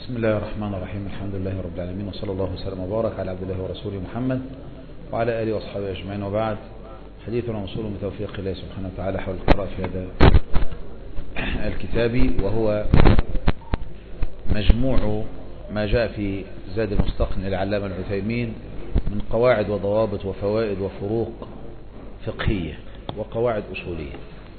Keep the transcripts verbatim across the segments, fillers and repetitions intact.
بسم الله الرحمن الرحيم. الحمد لله رب العالمين، وصلى الله وسلم وبارك على عبد الله ورسوله محمد وعلى آله وأصحابه أجمعين، وبعد. حديثنا موصول بتوفيق الله سبحانه وتعالى حول القراءة في هذا الكتاب، وهو مجموع ما جاء في زاد المستقنع للعلامة العثيمين من قواعد وضوابط وفوائد وفروق فقهية وقواعد أصولية.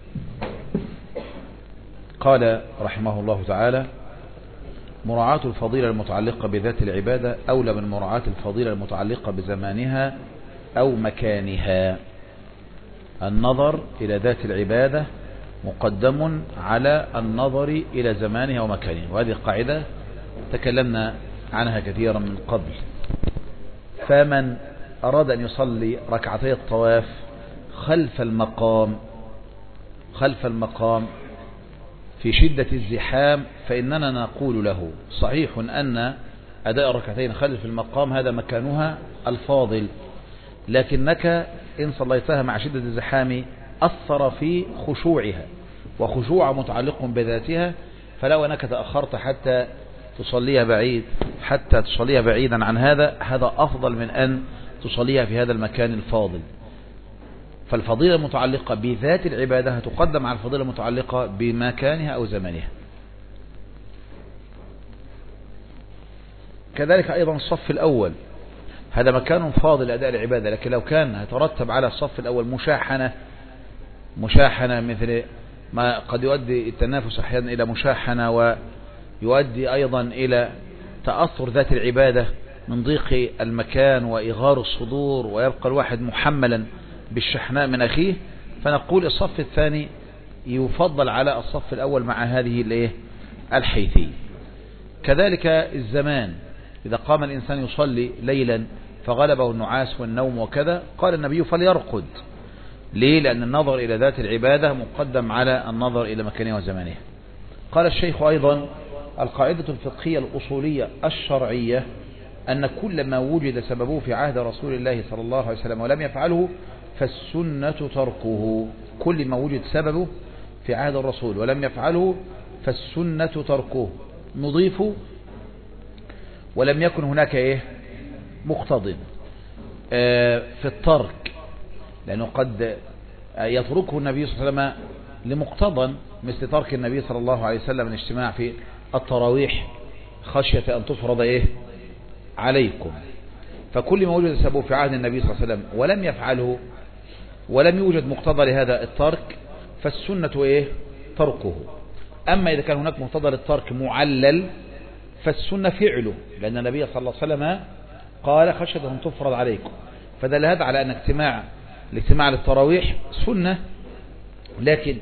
قال رحمه الله تعالى: مراعاة الفضيلة المتعلقة بذات العبادة أولى من مراعاة الفضيلة المتعلقة بزمانها أو مكانها. النظر إلى ذات العبادة مقدم على النظر إلى زمانها ومكانها، وهذه القاعدة تكلمنا عنها كثيرا من قبل. فمن أراد أن يصلي ركعتي الطواف خلف المقام خلف المقام في شدة الزحام، فإننا نقول له: صحيح أن أداء ركعتين خلف المقام هذا مكانها الفاضل، لكنك إن صليتها مع شدة الزحام أثر في خشوعها، وخشوع متعلق بذاتها، فلو أنك تأخرت حتى تصليها بعيد حتى تصليها بعيدا عن هذا هذا أفضل من أن تصليها في هذا المكان الفاضل. فالفضيلة المتعلقة بذات العبادة تقدم على الفضيلة المتعلقة بمكانها أو زمانها. كذلك أيضا الصف الأول هذا مكان فاضل لأداء العبادة، لكن لو كان يترتب على الصف الأول مشاحنة مشاحنة مثل ما قد يؤدي التنافس أحيانا إلى مشاحنة، ويؤدي أيضا إلى تأثر ذات العبادة من ضيق المكان وإغار الصدور، ويبقى الواحد محملا بالشحناء من أخيه، فنقول الصف الثاني يفضل على الصف الأول مع هذه الايه الحيثية. كذلك الزمان، إذا قام الإنسان يصلي ليلا فغلبه النعاس والنوم وكذا، قال النبي: فليرقد. ليه؟ لأن النظر إلى ذات العبادة مقدم على النظر إلى مكانها وزمانها. قال الشيخ أيضا: القاعدة الفقهية الأصولية الشرعية أن كل ما وجد سببه في عهد رسول الله صلى الله عليه وسلم ولم يفعله فالسنة تركه. كل ما وجد سببه في عهد الرسول ولم يفعله فالسنة تركه. نضيف: ولم يكن هناك ايه مقتضٍ في الترك، لأنه قد يتركه النبي صلى الله عليه وسلم لمقتضى، مثل ترك النبي صلى الله عليه وسلم الاجتماع في التراويح خشية أن تفرض ايه عليكم. فكل ما وجد سببه في عهد النبي صلى الله عليه وسلم ولم يفعله ولم يوجد مقتضى لهذا الترك فالسنة ايه تركه. أما إذا كان هناك مقتضى للترك معلل فالسنة فعله، لأن النبي صلى الله عليه وسلم قال: خشية أن تفرض عليكم. فدل هذا على أن اجتماع الاجتماع للتراويح سنة، لكن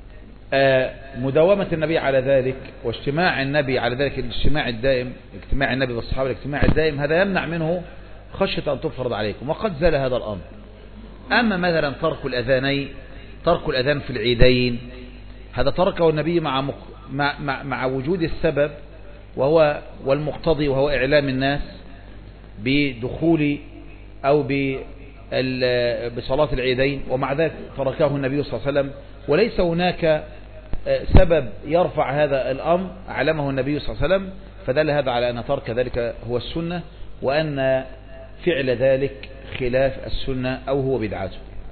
مداومة النبي على ذلك واجتماع النبي على ذلك الاجتماع الدائم، اجتماع النبي والصحابة الاجتماع الدائم، هذا يمنع منه خشية أن تفرض عليكم، وقد زال هذا الأمر. أما مثلا ترك الأذانين ترك الأذان في العيدين، هذا تركه النبي مع مع مع, مع وجود السبب وهو والمقتضي، وهو إعلام الناس بدخول أو بصلاة العيدين، ومع ذلك تركه النبي صلى الله عليه وسلم، وليس هناك سبب يرفع هذا الأمر علمه النبي صلى الله عليه وسلم، فدل هذا على أن ترك ذلك هو السنة، وأن فعل ذلك خلاف السنة أو هو بدعته.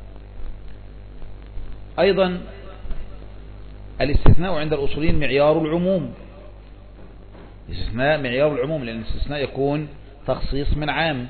أيضا الاستثناء عند الأصوليين معيار العموم. الاستثناء معيار العموم، لأن الاستثناء يكون تخصيص من عام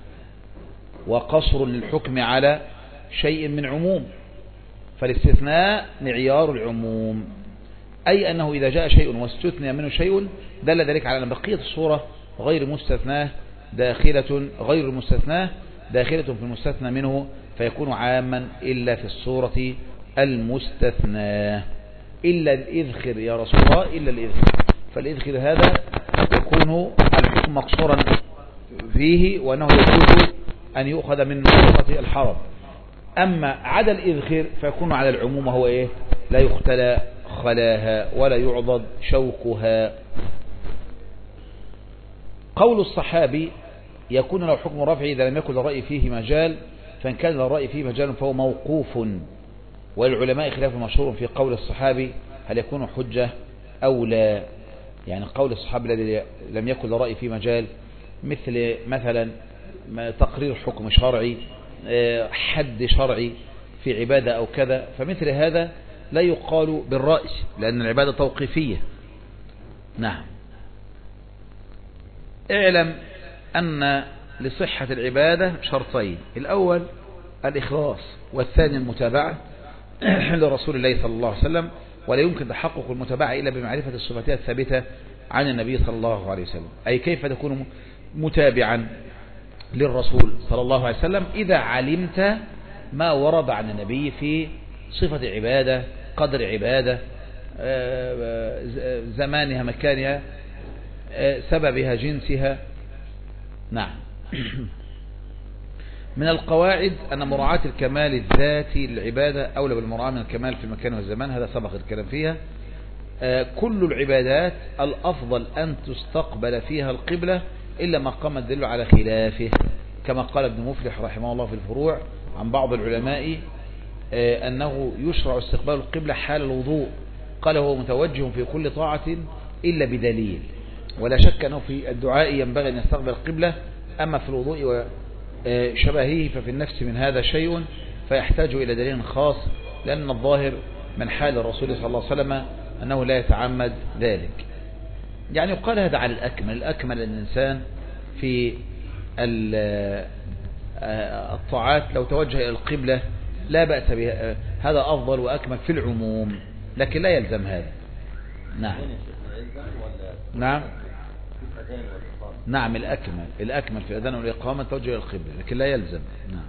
وقصر للحكم على شيء من عموم، فالاستثناء معيار العموم، أي أنه إذا جاء شيء واستثنى منه شيء دل ذلك على أن بقية الصورة غير مستثناه داخلة غير المستثناه داخلة في المستثنى منه، فيكون عاما إلا في الصورة المستثناه، إلا الإذخر يا رسول الله، إلا الإذخر. فالإذخر هذا يكون الحكم مقصورا فيه، وأنه يجوز أن يؤخذ من نصرة الحرم. أما عدا الإذخر فيكون على العموم، وهو إيه؟ لا يختلى خلاها ولا يعضد شوكها. قول الصحابي يكون له حكم رفعه إذا لم يكن للرأي فيه مجال، فإن كان للرأي فيه مجال فهو موقوف. وللعلماء خلاف مشهور في قول الصحابي هل يكون حجة أو لا. يعني قول الصحابي الذي لم يكن له رأي في مجال، مثل مثلا تقرير حكم شرعي، حد شرعي في عبادة أو كذا، فمثل هذا لا يقال بالرأي لأن العبادة توقيفية. نعم. اعلم أن لصحة العبادة شرطين، الأول الإخلاص، والثاني المتابعة لرسول الله صلى الله عليه وسلم، ولا يمكن تحقق المتابعة إلا بمعرفة الصفات الثابتة عن النبي صلى الله عليه وسلم. أي كيف تكون متابعا للرسول صلى الله عليه وسلم؟ إذا علمت ما ورد عن النبي في صفة عبادة، قدر عبادة، زمانها، مكانها، سببها، جنسها. نعم. من القواعد أن مراعاة الكمال الذاتي للعبادة أولى بالمراعاة من الكمال في المكان والزمان، هذا سبق الكلام فيها. كل العبادات الأفضل أن تستقبل فيها القبلة إلا ما قام الدليل على خلافه، كما قال ابن مفلح رحمه الله في الفروع عن بعض العلماء أنه يشرع استقبال القبلة حال الوضوء، قال هو متوجه في كل طاعة إلا بدليل، ولا شك أنه في الدعاء ينبغي أن يستقبل القبلة، أما في الوضوء وشبهه ففي النفس من هذا شيء فيحتاج إلى دليل خاص، لأن الظاهر من حال الرسول صلى الله عليه وسلم أنه لا يتعمد ذلك. يعني يقال هذا على الأكمل، الأكمل الإنسان في الطاعات لو توجه إلى القبلة لا بأس بها، هذا أفضل وأكمل في العموم، لكن لا يلزم هذا. نعم. نعم. نعم الأكمل، الأكمل في الأذان والإقامة توجه إلى القبلة، لكن لا يلزم. نعم.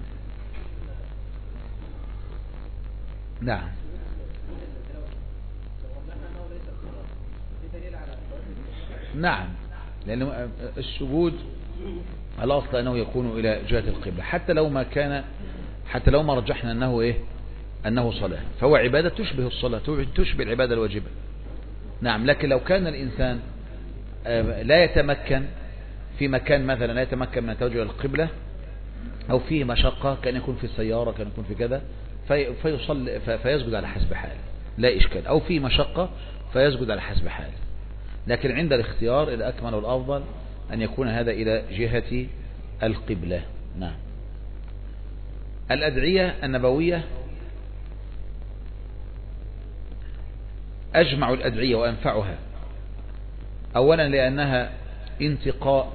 نعم. نعم، لأن السجود الأصل أنه يكون إلى جهة القبلة، حتى لو ما كان، حتى لو ما رجحنا أنه إيه، أنه صلاة، فهو عبادة تشبه الصلاة، تشبه العبادة الواجبة. نعم. لكن لو كان الإنسان لا يتمكن في مكان مثلا، لا يتمكن من التوجه إلى القبلة، أو فيه مشقة، كان يكون في السيارة، كان يكون في كذا، في فيصل فيسجد على حسب حاله، لا إشكال، أو في مشقة فيسجد على حسب حاله. لكن عند الاختيار الأكمل والأفضل أن يكون هذا إلى جهة القبلة. نعم. الأدعية النبوية، أجمع الأدعية وأنفعها، أولا لأنها انتقاء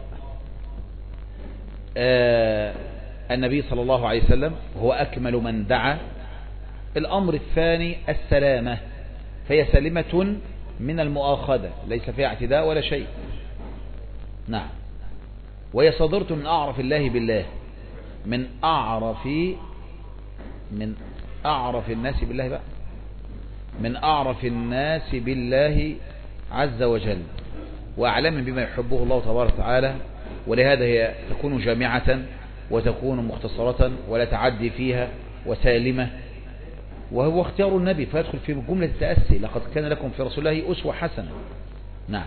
آه النبي صلى الله عليه وسلم، هو أكمل من دعا. الأمر الثاني السلامة، فهي سلمة من المؤاخذة، ليس فيها اعتداء ولا شيء. نعم. وهي صدرت من أعرف الله بالله، من أعرف من أعرف الناس بالله بقى من أعرف الناس بالله عز وجل، وأعلم بما يحبه الله تبارك وتعالى، ولهذا هي تكون جامعة وتكون مختصرة ولا تعدي فيها، وسالمة، وهو اختيار النبي، فيدخل في جملة التأسي، لقد كان لكم في رسول الله أسوة حسنة. نعم.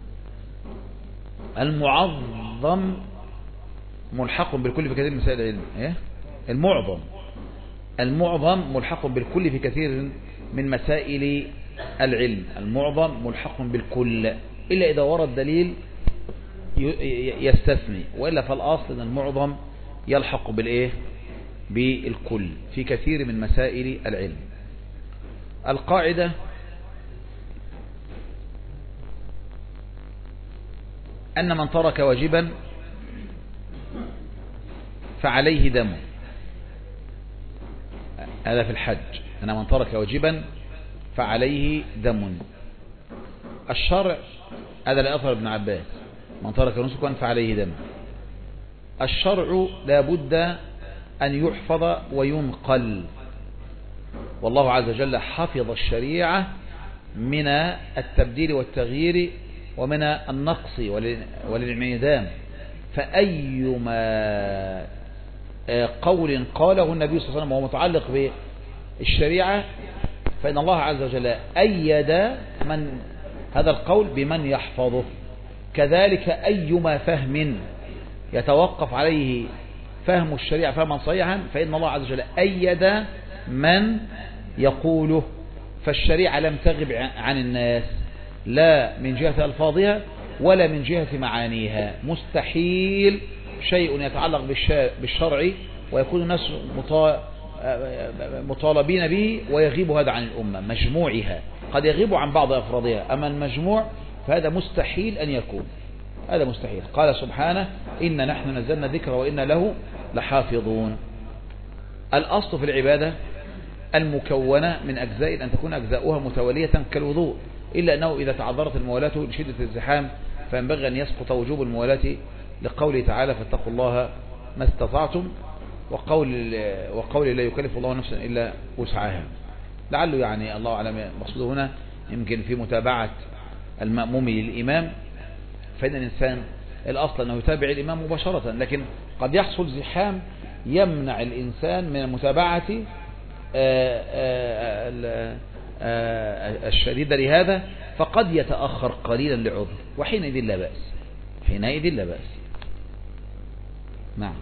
المعظم ملحق بالكل في كثير من مسائل العلم. إيه؟ المعظم المعظم ملحق بالكل في كثير من مسائل العلم، المعظم ملحق بالكل إلا إذا ورد دليل يستثني، وإلا فالأصل أن المعظم يلحق بالإيه؟ بالكل في كثير من مسائل العلم. القاعدة أن من ترك واجبا فعليه دم، هذا في الحج، أن من ترك واجبا فعليه دم. الشرع هذا لأثر ابن عباس، من ترك نسكا فعليه دم. الشرع لا بد أن يحفظ وينقل، والله عز وجل حفظ الشريعة من التبديل والتغيير ومن النقص والانعدام، فأيما قول قاله النبي صلى الله عليه وسلم وهو متعلق بالشريعة فإن الله عز وجل أيد من هذا القول بمن يحفظه. كذلك أيما فهم يتوقف عليه فهم الشريعة فهما صحيحا فإن الله عز وجل أيد من يقوله، فالشريعة لم تغب عن الناس، لا من جهة ألفاظها ولا من جهة معانيها. مستحيل شيء يتعلق بالشرع ويكون الناس مطالبين به ويغيب هذا عن الأمة مجموعها، قد يغيب عن بعض أفرادها، أما المجموع فهذا مستحيل أن يكون، هذا مستحيل. قال سبحانه إن نحن نزلنا الذكر وإن له لحافظون. الأصل في العبادة المكونة من أجزاء أن تكون أجزاؤها متوالية كالوضوء، إلا أنه إذا تعذرت الموالاة لشدة الزحام فينبغي أن يسقط وجوب الموالاة لقوله تعالى فاتقوا الله ما استطعتم، وقول وقول لا يكلف الله نفسا إلا وسعها. لعله يعني الله أعلم مقصوده هنا يمكن في متابعة المأموم للإمام، فإن الإنسان الأصل أنه يتابع الإمام مباشرة، لكن قد يحصل زحام يمنع الإنسان من متابعة الشديدة لهذا، فقد يتأخر قليلا لعذر، وحينئذ لا بأس، حينئذ لا بأس. نعم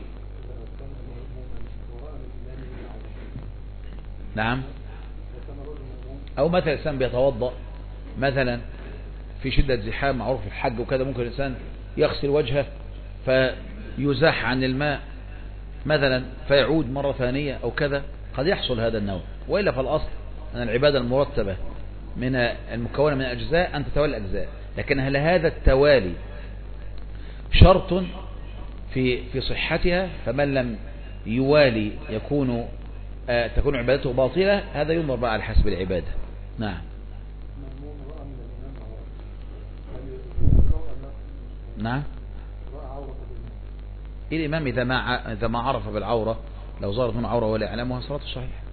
نعم. أو مثلا الإنسان بيتوضأ مثلا في شدة زحام معروف في الحج وكذا، ممكن الإنسان يغسل وجهه فيزاح عن الماء مثلا فيعود مرة ثانية أو كذا، قد يحصل هذا النوع. وإلا فالأصل أن العبادة المرتبة من المكونة من أجزاء أن تتوالي الأجزاء، لكن هل هذا التوالي شرط في في صحتها؟ فمن لم يوالي يكون آه تكون عبادته باطلة، هذا ينظر بقى على حسب العبادة. نعم نعم. الإمام إذا ما إذا ما عرف بالعورة، لو ظهرت من عورة ولا يعلمها صلاته صحيحة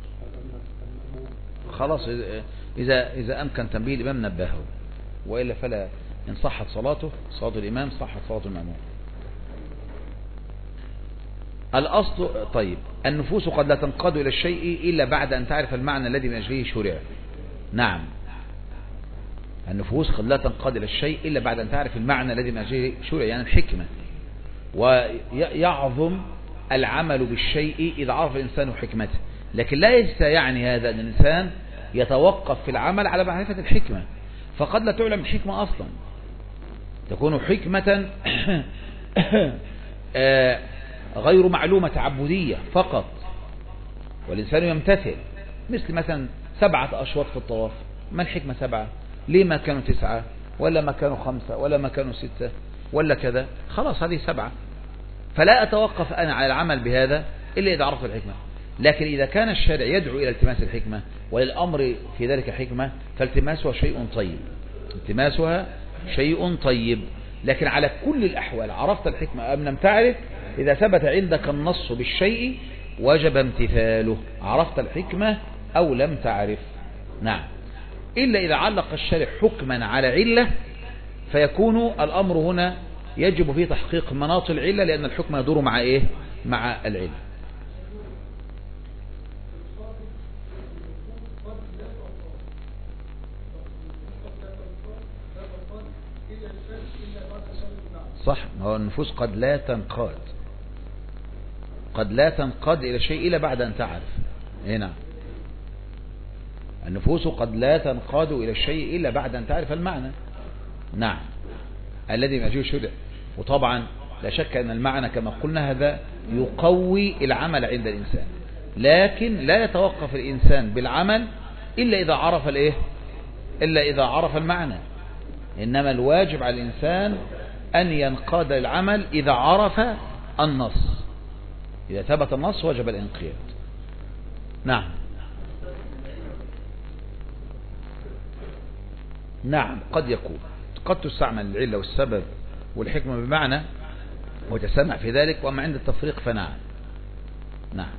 خلاص. إذا إذا أمكن تنبيه الإمام نبهه، وإلا فلا، إن صحت صلاته صلاة الإمام صحت صلاة المأموم. الأصل طيب النفوس قد لا تنقاد إلى الشيء إلا بعد أن تعرف المعنى الذي من أجله شرع. نعم النفوس قد لا تنقاد إلى الشيء إلا بعد أن تعرف المعنى الذي من أجله شرع، يعني الحكمة. ويعظم العمل بالشيء إذا عرف الإنسان حكمته، لكن ليس يعني هذا أن الإنسان يتوقف في العمل على معرفة الحكمة، فقد لا تعلم الحكمة أصلا، تكون حكمة غير معلومة تعبدية فقط، والإنسان يمتثل. مثل مثلا سبعة أشواط في الطواف، ما الحكمة سبعة؟ ليه ما كانوا تسعة ولا ما كانوا خمسة ولا ما كانوا ستة ولا كذا؟ خلاص هذه سبعة، فلا أتوقف أنا على العمل بهذا إلا إذا عرفت الحكمة. لكن إذا كان الشارع يدعو إلى التماس الحكمة وللأمر في ذلك حكمة فالتماسها شيء طيب، التماسها شيء طيب. لكن على كل الأحوال عرفت الحكمة أم لم تعرف، إذا ثبت عندك النص بالشيء وجب امتثاله، عرفت الحكمة أو لم تعرف. نعم إلا إذا علق الشارع حكما على علة، فيكون الأمر هنا يجب فيه تحقيق مناط العلة، لأن الحكم يدور مع إيه؟ مع العلة. صح، ما هو النفوس قد لا تنقاد، قد لا تنقاد إلى شيء إلا بعد أن تعرف. هنا النفوس قد لا تنقاد إلى الشيء إلا بعد أن تعرف المعنى. نعم الذي من أجله شرع. وطبعا لا شك أن المعنى كما قلنا هذا يقوي العمل عند الإنسان، لكن لا يتوقف الإنسان بالعمل إلا إذا عرف الإيه؟ إلا إذا عرف المعنى. إنما الواجب على الإنسان أن ينقاد العمل إذا عرف النص، إذا ثبت النص وجب الانقياد. نعم نعم قد يكون، قد تستعمل العلة والسبب والحكمة بمعنى وتسمع في ذلك، وأما عند التفريق فنعم. نعم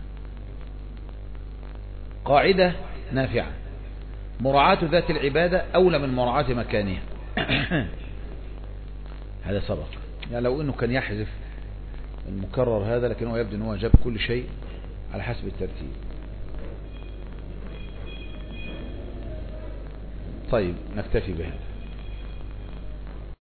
قاعدة نافعة: مراعاة ذات العبادة أولى من مراعاة مكانها. هذا سبق، يعني لو أنه كان يحذف المكرر هذا، لكنه يبدو أنه جاب كل شيء على حسب الترتيب. طيب نكتفي بهذا.